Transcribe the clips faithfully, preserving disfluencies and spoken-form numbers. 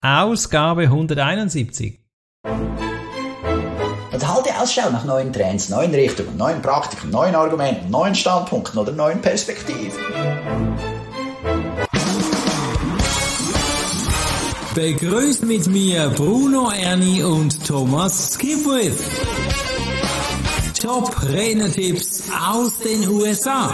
Ausgabe hunderteinundsiebzig. Und halte Ausschau nach neuen Trends, neuen Richtungen, neuen Praktiken, neuen Argumenten, neuen Standpunkten oder neuen Perspektiven. Begrüßt mit mir Bruno Erni und Thomas Skipwith. Top-Redner-Tipps aus den U S A.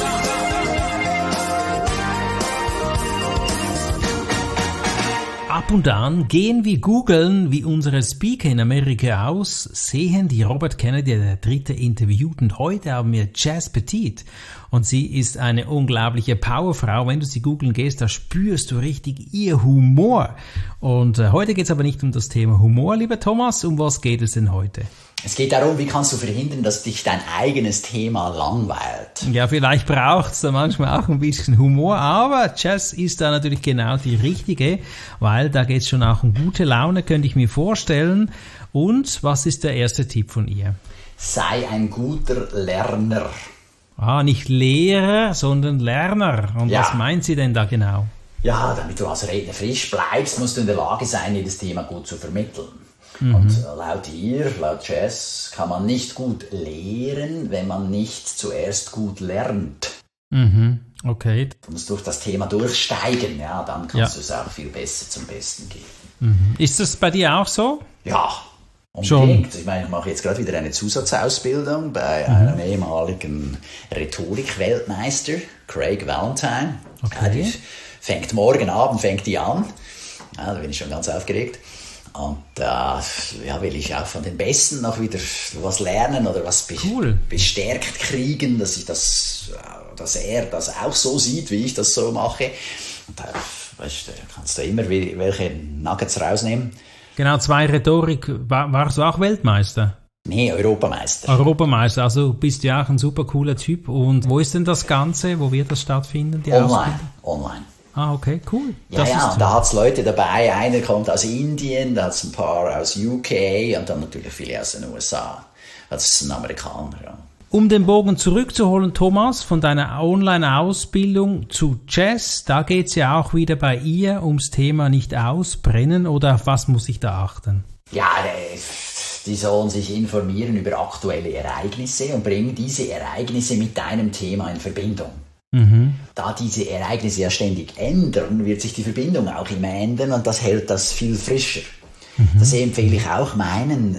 Ab und an gehen wir googeln, wie unsere Speaker in Amerika aussehen, die Robert Kennedy, der dritte, interviewt. Und heute haben wir Jazz Petit. Und sie ist eine unglaubliche Powerfrau. Wenn du sie googeln gehst, da spürst du richtig ihr Humor. Und äh, heute geht es aber nicht um das Thema Humor, lieber Thomas. Um was geht es denn heute? Es geht darum, wie kannst du verhindern, dass dich dein eigenes Thema langweilt. Ja, vielleicht braucht es da manchmal auch ein bisschen Humor, aber Jazz ist da natürlich genau die richtige, weil da geht es schon auch um gute Laune, könnte ich mir vorstellen. Und was ist der erste Tipp von ihr? Sei ein guter Lerner. Ah, nicht Lehrer, sondern Lerner. Und ja. Was meint sie denn da genau? Ja, damit du als Redner frisch bleibst, musst du in der Lage sein, jedes Thema gut zu vermitteln. Mhm. Und laut ihr, laut Jazz, kann man nicht gut lehren, wenn man nicht zuerst gut lernt. Mhm. Okay. Du musst durch das Thema durchsteigen, ja, dann kannst ja. du es auch viel besser zum Besten geben. Mhm. Ist das bei dir auch so? Ja, unbedingt. Schon. Ich meine, ich mache jetzt gerade wieder eine Zusatzausbildung bei mhm. einem ehemaligen Rhetorik-Weltmeister, Craig Valentine. Okay. Ja, die fängt morgen Abend fängt die an. Ja, da bin ich schon ganz aufgeregt. Und da äh, ja, will ich auch von den Besten noch wieder was lernen oder was be- cool. bestärkt kriegen, dass ich das, dass er das auch so sieht, wie ich das so mache. Und da, weißt, da kannst du immer welche Nuggets rausnehmen. Genau, zwei Rhetorik. War, warst du auch Weltmeister? Nee, Europameister. Europameister, also bist du ja auch ein super cooler Typ. Und wo ist denn das Ganze? Wo wird das stattfinden? Die Online, Ausbildung? online. Ah, okay, cool. Ja, das ja, ist und da hat's Leute dabei, einer kommt aus Indien, da hat's ein paar aus U K und dann natürlich viele aus den U S A. Das ist ein Amerikaner, ja. Um den Bogen zurückzuholen, Thomas, von deiner Online-Ausbildung zu Jazz, da geht's ja auch wieder bei ihr ums Thema nicht ausbrennen, oder auf was muss ich da achten? Ja, die sollen sich informieren über aktuelle Ereignisse und bringen diese Ereignisse mit deinem Thema in Verbindung. Mhm. Da diese Ereignisse ja ständig ändern, wird sich die Verbindung auch immer ändern und das hält das viel frischer. Mhm. Das empfehle ich auch meinen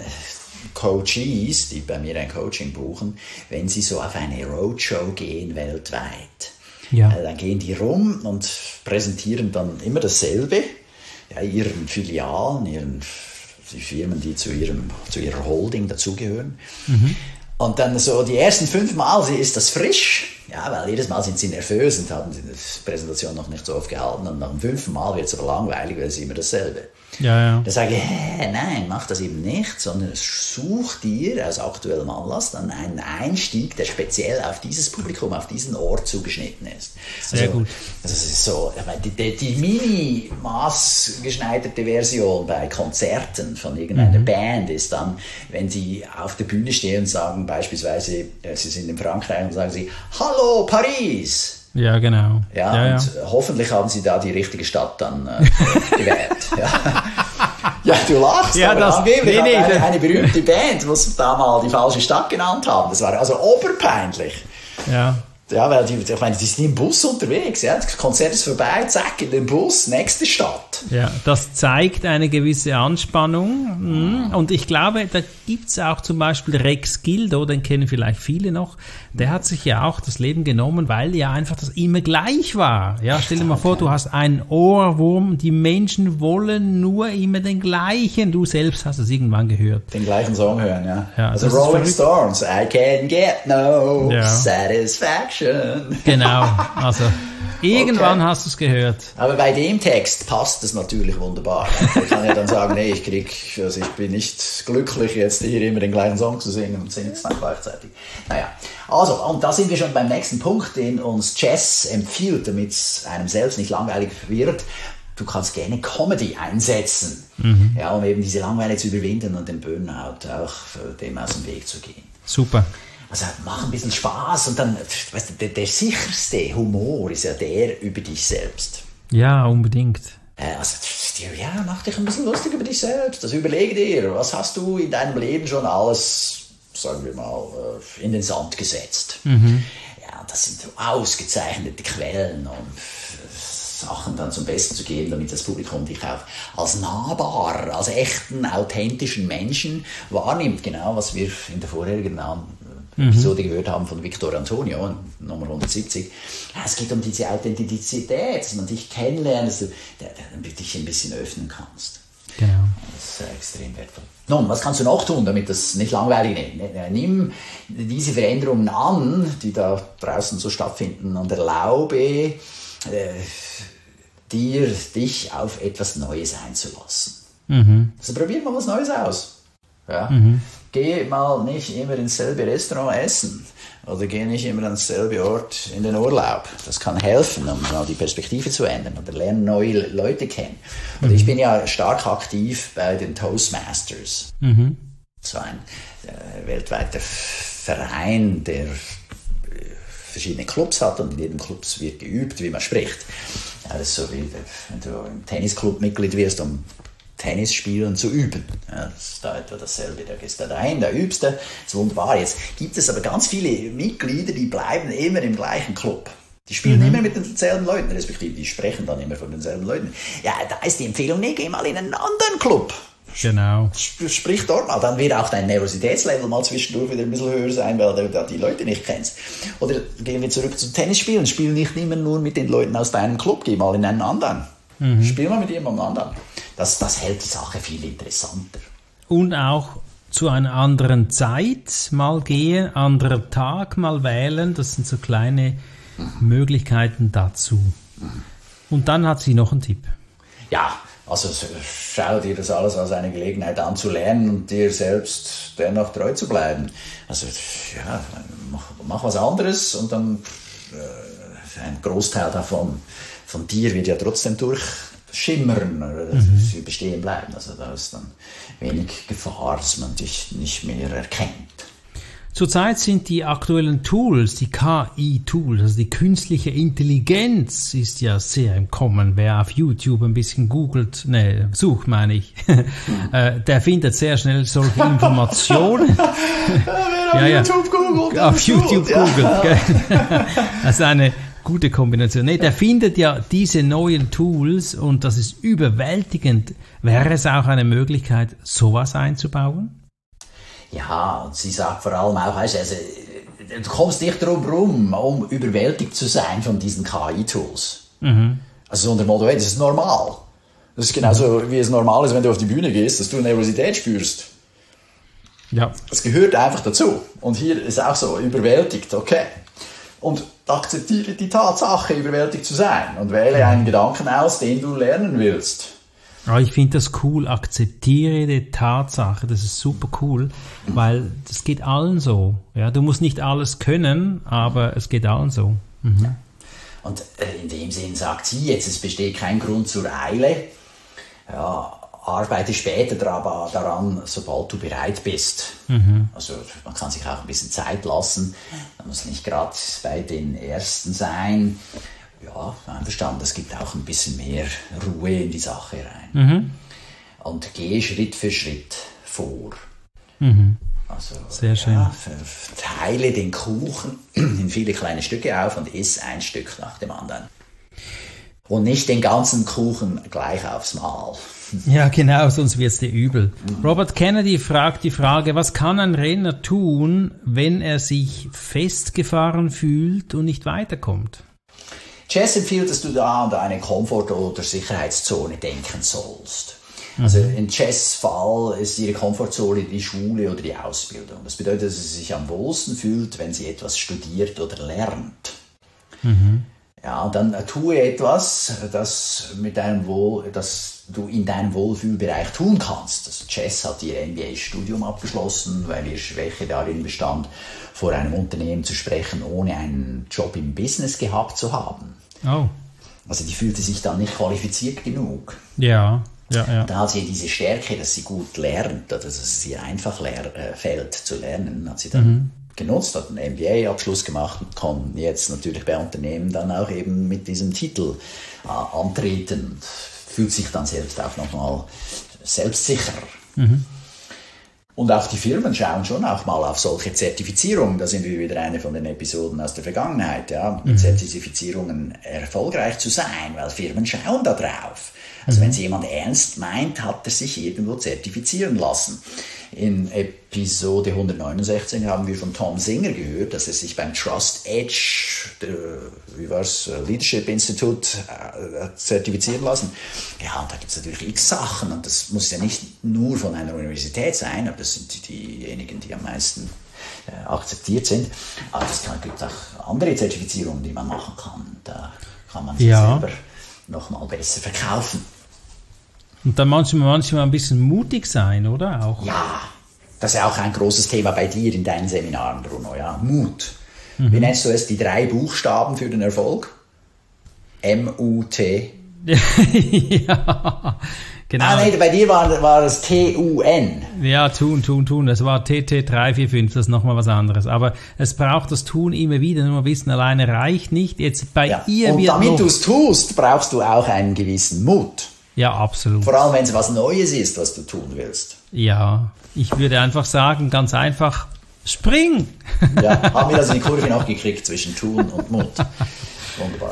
Coaches, die bei mir ein Coaching buchen, wenn sie so auf eine Roadshow gehen weltweit. Ja. Also dann gehen die rum und präsentieren dann immer dasselbe, ja, ihren Filialen, ihren, die Firmen, die zu, ihrem, zu ihrer Holding dazugehören. Mhm. Und dann so die ersten fünf Mal ist das frisch, ja, weil jedes Mal sind sie nervös und haben die Präsentation noch nicht so oft gehalten und nach dem fünften Mal wird es aber langweilig, weil es immer dasselbe. Ja, ja. Da sage ich, hä, nein, mach das eben nicht, sondern such dir aus aktuellem Anlass dann einen Einstieg, der speziell auf dieses Publikum, auf diesen Ort zugeschnitten ist. Sehr also, gut. Also es ist so, ich meine, die, die, die mini-maßgeschneiderte Version bei Konzerten von irgendeiner mhm. Band ist dann, wenn sie auf der Bühne stehen und sagen, beispielsweise, sie sind in Frankreich und sagen sie, Hallo Paris! Ja, genau. Ja, ja, und ja. hoffentlich haben sie da die richtige Stadt dann äh, gewählt. Ja. Ja, du lachst, ja, aber das, angeblich nee, nee, hat eine, das, eine berühmte Band, muss da mal die falsche Stadt genannt haben. Das war also oberpeinlich. Ja. Ja, weil die, ich meine, die sind im Bus unterwegs, ja. Das Konzert ist vorbei, zack, in den Bus, nächste Stadt. Ja, das zeigt eine gewisse Anspannung. Und ich glaube, da gibt's auch zum Beispiel Rex Gildo, den kennen vielleicht viele noch. Der hat sich ja auch das Leben genommen, weil ja einfach das immer gleich war. Ja, stell dir mal vor, du hast einen Ohrwurm, die Menschen wollen nur immer den gleichen. Du selbst hast es irgendwann gehört. Den gleichen Song hören, ja. ja also Rolling Stones, I can get no ja. satisfaction. Genau, also irgendwann okay. hast du es gehört. Aber bei dem Text passt es natürlich wunderbar. Ich kann ja dann sagen, nee, ich krieg, also ich bin nicht glücklich, jetzt hier immer den gleichen Song zu singen und singe es dann gleichzeitig. Naja, also, und da sind wir schon beim nächsten Punkt, den uns Jazz empfiehlt, damit es einem selbst nicht langweilig wird. Du kannst gerne Comedy einsetzen, mhm. ja, um eben diese Langeweile zu überwinden und den Burnout auch dem aus dem Weg zu gehen. Super. Also mach ein bisschen Spaß und dann, weißt du, der, der sicherste Humor ist ja der über dich selbst. Ja, unbedingt. Äh, also, ja, mach dich ein bisschen lustig über dich selbst. Also überlege dir, was hast du in deinem Leben schon alles, sagen wir mal, in den Sand gesetzt. Mhm. Ja, das sind so ausgezeichnete Quellen, um Sachen dann zum Besten zu geben, damit das Publikum dich auch als nahbar, als echten, authentischen Menschen wahrnimmt. Genau, was wir in der vorherigen Episode mhm. gehört haben von Victor Antonio, Nummer hundertsiebzig. Ja, es geht um diese Authentizität, dass man dich kennenlernt, dass du dich ein bisschen öffnen kannst. Genau. Das ist extrem wertvoll. Nun, was kannst du noch tun, damit das nicht langweilig ist? Nimm diese Veränderungen an, die da draußen so stattfinden, und erlaube äh, dir, dich auf etwas Neues einzulassen. Mhm. Also probier mal was Neues aus. Ja? Mhm. Geh mal nicht immer ins selbe Restaurant essen oder geh nicht immer ans selbe Ort in den Urlaub. Das kann helfen, um mal die Perspektive zu ändern oder lernen neue Leute kennen. Und mhm. ich bin ja stark aktiv bei den Toastmasters. Mhm. So ein äh, weltweiter Verein, der verschiedene Clubs hat, und in jedem Club wird geübt, wie man spricht. Ja, das ist so wie wenn du im Tennisclub Mitglied wirst, um Tennis spielen zu üben. Ja, das ist da etwa dasselbe. Da gehst du da rein, da übst du. Das ist wunderbar. Jetzt gibt es aber ganz viele Mitglieder, die bleiben immer im gleichen Club. Die spielen mhm. immer mit denselben Leuten, respektive die sprechen dann immer von denselben Leuten. Ja, da ist die Empfehlung, nee, geh mal in einen anderen Club. Genau. Sprich dort mal, dann wird auch dein Nervositätslevel mal zwischendurch wieder ein bisschen höher sein, weil du da die Leute nicht kennst. Oder gehen wir zurück zum Tennisspielen. Spiel nicht immer nur mit den Leuten aus deinem Club, geh mal in einen anderen. Mhm. Spiel mal mit jemandem anderen. Das, das hält die Sache viel interessanter. Und auch zu einer anderen Zeit mal gehen, anderer Tag mal wählen, das sind so kleine mhm. Möglichkeiten dazu. Mhm. Und dann hat sie noch einen Tipp. Ja, also schau dir das alles als eine Gelegenheit an, zu lernen und dir selbst dennoch treu zu bleiben. Also ja, mach, mach was anderes, und dann äh, ein Großteil davon von dir wird ja trotzdem durchschimmern oder mhm. bestehen bleiben. Also da ist dann wenig Gefahr, dass man dich nicht mehr erkennt. Zurzeit sind die aktuellen Tools, die K I-Tools, also die künstliche Intelligenz ist ja sehr im Kommen. Wer auf YouTube ein bisschen googelt, ne, sucht meine ich, äh, der findet sehr schnell solche Informationen. Wer auf ja, YouTube googelt, auf YouTube googelt, ja. Also eine gute Kombination. Nee, der findet ja diese neuen Tools, und das ist überwältigend. Wäre es auch eine Möglichkeit, sowas einzubauen? Ja, und sie sagt vor allem auch, weißt, also, du kommst nicht drum rum, um überwältigt zu sein von diesen K I-Tools. Mhm. Also so unter dem Motto, hey, das ist normal. Das ist genauso, mhm. wie es normal ist, wenn du auf die Bühne gehst, dass du Nervosität spürst. Ja. Das gehört einfach dazu. Und hier ist auch so, überwältigt, okay. Und akzeptiere die Tatsache, überwältigt zu sein, und wähle einen Gedanken aus, den du lernen willst. Ja, ich finde das cool, akzeptiere die Tatsache, das ist super cool, weil das geht allen so. Ja, du musst nicht alles können, aber es geht allen so. Mhm. Ja. Und äh, in dem Sinn sagt sie jetzt, es besteht kein Grund zur Eile. Ja, arbeite später daran, sobald du bereit bist. Mhm. Also man kann sich auch ein bisschen Zeit lassen, man muss nicht gerade bei den Ersten sein. Ja, einverstanden, es gibt auch ein bisschen mehr Ruhe in die Sache rein. Mhm. Und gehe Schritt für Schritt vor. Mhm. Also, sehr schön. Ja, teile den Kuchen in viele kleine Stücke auf und iss ein Stück nach dem anderen. Und nicht den ganzen Kuchen gleich aufs Mal. Ja, genau, sonst wird es dir übel. Mhm. Robert Kennedy fragt die Frage, was kann ein Renner tun, wenn er sich festgefahren fühlt und nicht weiterkommt? Jess empfiehlt, dass du da an eine Komfort- oder Sicherheitszone denken sollst. Mhm. Also in Jess' Fall ist ihre Komfortzone die Schule oder die Ausbildung. Das bedeutet, dass sie sich am wohlsten fühlt, wenn sie etwas studiert oder lernt. Mhm. Ja, und dann tue etwas, das, mit deinem Wohl, das du in deinem Wohlfühlbereich tun kannst. Also Jess hat ihr M B A-Studium abgeschlossen, weil ihr Schwäche darin bestand, vor einem Unternehmen zu sprechen, ohne einen Job im Business gehabt zu haben. Oh. Also die fühlte sich dann nicht qualifiziert genug. Ja, ja, ja. Da hat sie diese Stärke, dass sie gut lernt, oder dass es ihr einfach lehr- äh, fällt zu lernen, hat sie dann mhm. genutzt, hat einen M B A-Abschluss gemacht und kann jetzt natürlich bei Unternehmen dann auch eben mit diesem Titel äh, antreten. fühlt sich dann selbst auch nochmal selbstsicherer. Mhm. Und auch die Firmen schauen schon auch mal auf solche Zertifizierungen. Da sind wir wieder eine von den Episoden aus der Vergangenheit, ja, mit mhm. Zertifizierungen erfolgreich zu sein, weil Firmen schauen da drauf. Also mhm. wenn es jemand ernst meint, hat er sich irgendwo zertifizieren lassen. In Episode hundertneunundsechzig haben wir von Tom Singer gehört, dass er sich beim Trust Edge, der, wie war's, Leadership Institute äh, zertifizieren lassen. Ja, und da gibt es natürlich x Sachen und das muss ja nicht nur von einer Universität sein, aber das sind diejenigen, die am meisten äh, akzeptiert sind. Aber es gibt auch andere Zertifizierungen, die man machen kann. Da kann man sich ja. selber nochmal besser verkaufen. Und dann manchmal, manchmal ein bisschen mutig sein, oder? Auch. Ja, das ist ja auch ein großes Thema bei dir in deinen Seminaren, Bruno. Ja, Mut. Mhm. Wie nennst du es, die drei Buchstaben für den Erfolg? M U T. Ja, genau. Ah, nee, bei dir war, war es T U N. Ja, tun, tun, tun. Das war T T drei vier fünf, das ist nochmal was anderes. Aber es braucht das Tun immer wieder, nur Wissen alleine reicht nicht. Jetzt bei ja. ihr Und wird damit du es tust, brauchst du auch einen gewissen Mut. Ja, absolut. Vor allem, wenn es was Neues ist, was du tun willst. Ja, ich würde einfach sagen, ganz einfach, spring! Ja, haben wir also die Kurve noch gekriegt zwischen Tun und Mut. Wunderbar.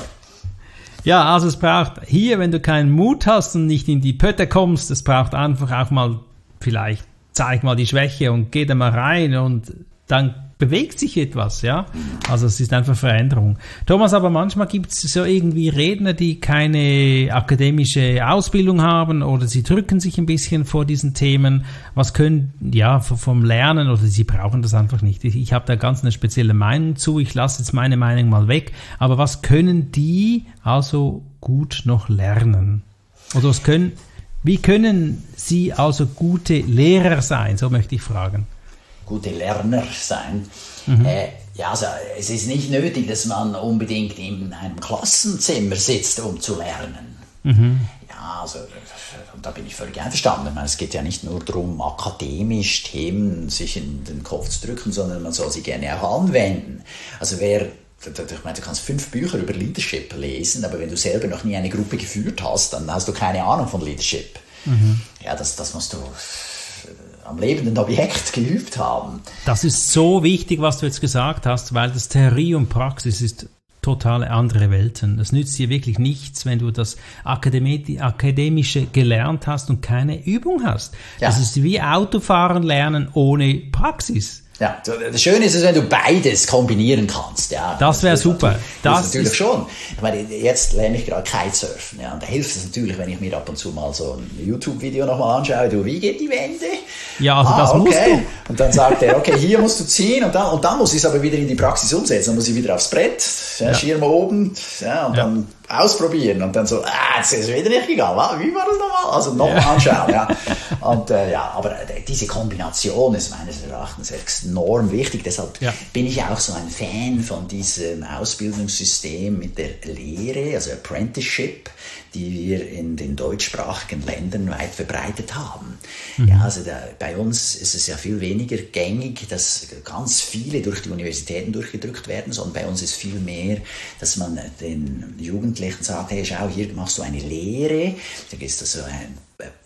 Ja, also es braucht hier, wenn du keinen Mut hast und nicht in die Pötte kommst, es braucht einfach auch mal, vielleicht zeig mal die Schwäche und geh da mal rein und dann bewegt sich etwas, ja. Also es ist einfach Veränderung. Thomas, aber manchmal gibt es so irgendwie Redner, die keine akademische Ausbildung haben oder sie drücken sich ein bisschen vor diesen Themen. Was können, ja, vom Lernen oder sie brauchen das einfach nicht. Ich, ich habe da ganz eine spezielle Meinung zu. Ich lasse jetzt meine Meinung mal weg. Aber was können die also gut noch lernen? Oder was können, wie können sie also gute Lehrer sein? So möchte ich fragen. Gute Lerner sein. Mhm. Äh, ja, also es ist nicht nötig, dass man unbedingt in einem Klassenzimmer sitzt, um zu lernen. Mhm. Ja, also da bin ich völlig einverstanden. Ich meine, es geht ja nicht nur darum, akademisch Themen sich in den Kopf zu drücken, sondern man soll sie gerne auch anwenden. Also wer Ich meine, du kannst fünf Bücher über Leadership lesen, aber wenn du selber noch nie eine Gruppe geführt hast, dann hast du keine Ahnung von Leadership. Mhm. Ja, das, das musst du am lebenden Objekt geübt haben. Das ist so wichtig, was du jetzt gesagt hast, weil das Theorie und Praxis ist totale andere Welten. Das nützt dir wirklich nichts, wenn du das Akademische gelernt hast und keine Übung hast. Ja. Das ist wie Autofahren lernen ohne Praxis. Ja, das Schöne ist es, wenn du beides kombinieren kannst. Ja, das wäre super. Das, das natürlich ist schon. Ich meine, jetzt lerne ich gerade Kitesurfen. Ja, und da hilft es natürlich, wenn ich mir ab und zu mal so ein YouTube-Video nochmal anschaue. Du, wie geht die Wende? Ja, also ah, das okay. musst du. Und dann sagt er, okay, hier musst du ziehen und dann, und dann muss ich es aber wieder in die Praxis umsetzen. Dann muss ich wieder aufs Brett, ja, ja. Schirm oben, ja, und ja. dann ausprobieren und dann so, ah, jetzt ist es wieder nicht gegangen. Wie war das nochmal? Also nochmal ja. anschauen. Ja. Und äh, ja, aber diese Kombination ist meines Erachtens enorm wichtig. Deshalb ja. bin ich auch so ein Fan von diesem Ausbildungssystem mit der Lehre, also Apprenticeship, die wir in den deutschsprachigen Ländern weit verbreitet haben. Mhm. Ja, also da, bei uns ist es ja viel weniger gängig, dass ganz viele durch die Universitäten durchgedrückt werden, sondern bei uns ist viel mehr, dass man den Jugendlichen sagt, hey, schau, hier machst du eine Lehre, da gehst du so ein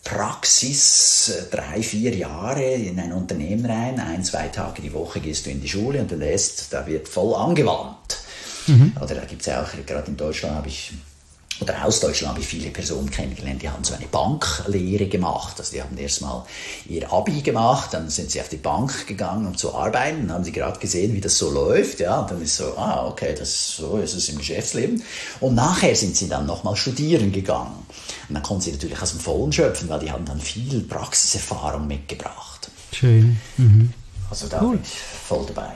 Praxis, drei, vier Jahre in ein Unternehmen rein, ein, zwei Tage die Woche gehst du in die Schule und der Rest, da wird voll angewandt. Mhm. Oder da gibt es ja auch, gerade in Deutschland habe ich Oder aus Deutschland habe ich viele Personen kennengelernt, die haben so eine Banklehre gemacht. Also die haben erstmal ihr Abi gemacht, dann sind sie auf die Bank gegangen, um zu arbeiten. Dann haben sie gerade gesehen, wie das so läuft. Ja, und dann ist so, ah, okay, das, so ist es im Geschäftsleben. Und nachher sind sie dann nochmal studieren gegangen. Und dann konnten sie natürlich aus dem Vollen schöpfen, weil die haben dann viel Praxiserfahrung mitgebracht. Schön. Mhm. Also da cool. bin ich voll dabei.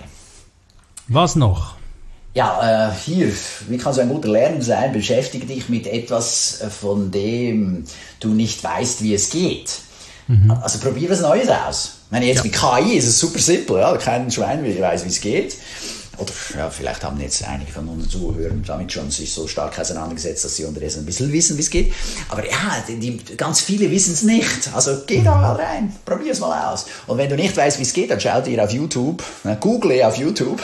Was noch? Ja, äh, hier, wie kannst du ein guter Lerner sein? Beschäftige dich mit etwas, von dem du nicht weißt, wie es geht. Mhm. Also probier was Neues aus. Ich meine, jetzt ja. mit K I ist es super simpel, ja, kein Schwein weiß, wie es geht. oder ja, vielleicht haben jetzt einige von unseren Zuhörern damit schon sich so stark auseinandergesetzt, dass sie unterdessen ein bisschen wissen, wie es geht. Aber ja, die, die, ganz viele wissen es nicht. Also geh da mal rein, probier es mal aus. Und wenn du nicht weißt, wie es geht, dann schau dir auf YouTube, na, google auf YouTube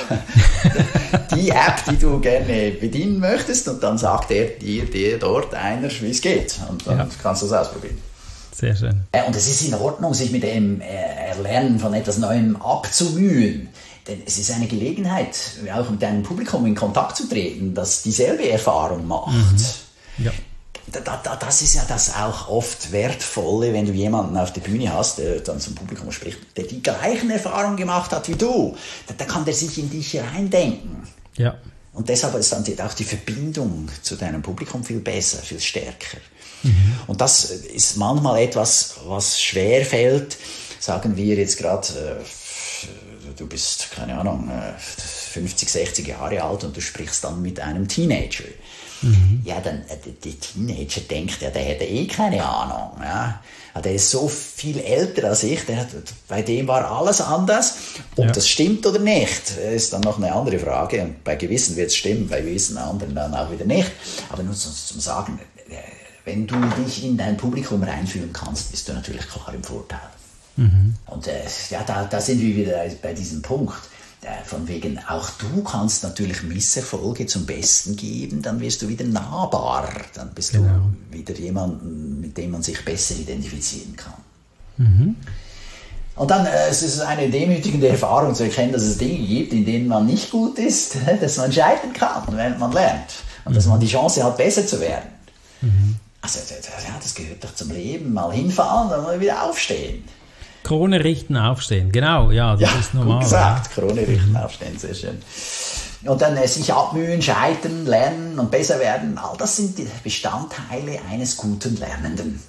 die App, die du gerne bedienen möchtest, und dann sagt er dir, dir dort einer, wie es geht. Und dann ja. kannst du es ausprobieren. Sehr schön. Und es ist in Ordnung, sich mit dem Erlernen von etwas Neuem abzumühen. Denn es ist eine Gelegenheit, auch mit deinem Publikum in Kontakt zu treten, das dieselbe Erfahrung macht. Mhm. Ja. Da, da, das ist ja das auch oft Wertvolle, wenn du jemanden auf der Bühne hast, der dann zum Publikum spricht, der die gleichen Erfahrungen gemacht hat wie du. Da, da kann der sich in dich reindenken. Ja. Und deshalb ist dann auch die Verbindung zu deinem Publikum viel besser, viel stärker. Mhm. Und das ist manchmal etwas, was schwer fällt. Sagen wir jetzt gerade, äh, du bist, keine Ahnung, äh, fünfzig, sechzig Jahre alt und du sprichst dann mit einem Teenager. Mhm. Ja, dann, äh, der Teenager denkt, ja, der hätte eh keine Ahnung. Ja. Der ist so viel älter als ich, der hat, bei dem war alles anders. Ob ja. das stimmt oder nicht, ist dann noch eine andere Frage. Und bei Gewissen wird es stimmen, bei gewissen anderen dann auch wieder nicht. Aber nur zum, zum Sagen, wenn du dich in dein Publikum reinfühlen kannst, bist du natürlich klar im Vorteil. Mhm. Und äh, ja, da, da sind wir wieder bei diesem Punkt. Äh, von wegen, auch du kannst natürlich Misserfolge zum Besten geben, dann wirst du wieder nahbar. Dann bist genau. du wieder jemanden, mit dem man sich besser identifizieren kann. Mhm. Und dann äh, es ist eine demütigende Erfahrung zu erkennen, dass es Dinge gibt, in denen man nicht gut ist, dass man scheitern kann, während man lernt. Und mhm. dass man die Chance hat, besser zu werden. Mhm. Also, ja, das gehört doch zum Leben. Mal hinfallen, dann mal wieder aufstehen. Krone richten, aufstehen. Genau, ja, das ja, ist normal. Gut gesagt, Krone richten, mhm. aufstehen, sehr schön. Und dann äh, sich abmühen, scheitern, lernen und besser werden. All das sind die Bestandteile eines guten Lernenden.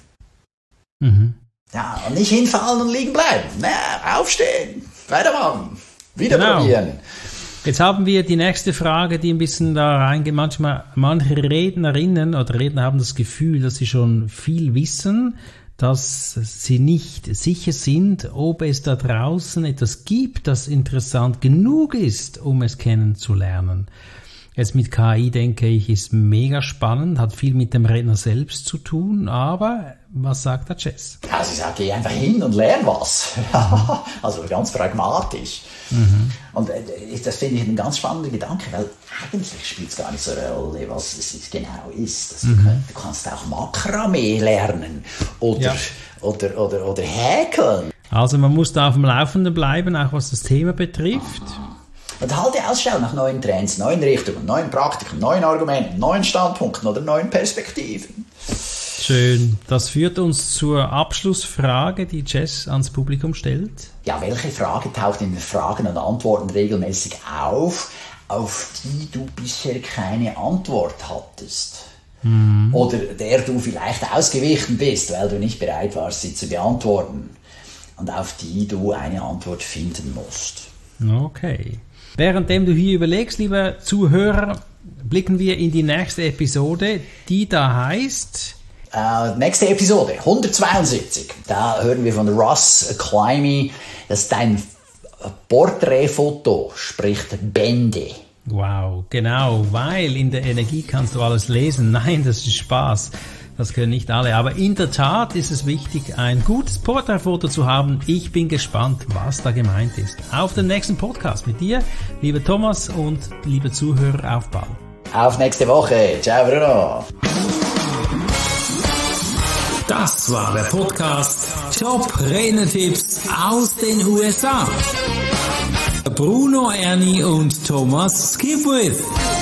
Mhm. Ja, und nicht hinfallen und liegen bleiben. Na, aufstehen, weitermachen, wieder genau. probieren. Jetzt haben wir die nächste Frage, die ein bisschen da reingeht. Manchmal, manche Rednerinnen oder Redner haben das Gefühl, dass sie schon viel wissen, dass sie nicht sicher sind, ob es da draußen etwas gibt, das interessant genug ist, um es kennenzulernen. Jetzt mit K I, denke ich, ist mega spannend, hat viel mit dem Redner selbst zu tun, aber was sagt der Jess? Also ich sage, geh einfach hin und lern was. Also ganz pragmatisch. Mhm. Und das finde ich ein ganz spannender Gedanke, weil eigentlich spielt es gar nicht so eine Rolle, was es genau ist. Also mhm. Du kannst auch Makramee lernen oder, ja. oder, oder, oder häkeln. Also man muss da auf dem Laufenden bleiben, auch was das Thema betrifft. Und halte Ausschau nach neuen Trends, neuen Richtungen, neuen Praktiken, neuen Argumenten, neuen Standpunkten oder neuen Perspektiven. Schön. Das führt uns zur Abschlussfrage, die Jess ans Publikum stellt. Ja, welche Frage taucht in den Fragen und Antworten regelmäßig auf, auf die du bisher keine Antwort hattest? Mhm. Oder der du vielleicht ausgewichen bist, weil du nicht bereit warst, sie zu beantworten. Und auf die du eine Antwort finden musst. Okay. Währenddem du hier überlegst, lieber Zuhörer, blicken wir in die nächste Episode, die da heißt... Uh, nächste Episode, hundertzweiundsiebzig. Da hören wir von Russ Climby, dass dein Porträtfoto spricht Bände. Wow, genau, weil in der Energie kannst du alles lesen. Nein, das ist Spaß. Das können nicht alle. Aber in der Tat ist es wichtig, ein gutes Porträtfoto zu haben. Ich bin gespannt, was da gemeint ist. Auf den nächsten Podcast mit dir, lieber Thomas und liebe Zuhörer, auf bald. Auf nächste Woche. Ciao, Bruno. Das war der Podcast Top-Redner-Tipps aus den U S A. Bruno Erni und Thomas Skipwith.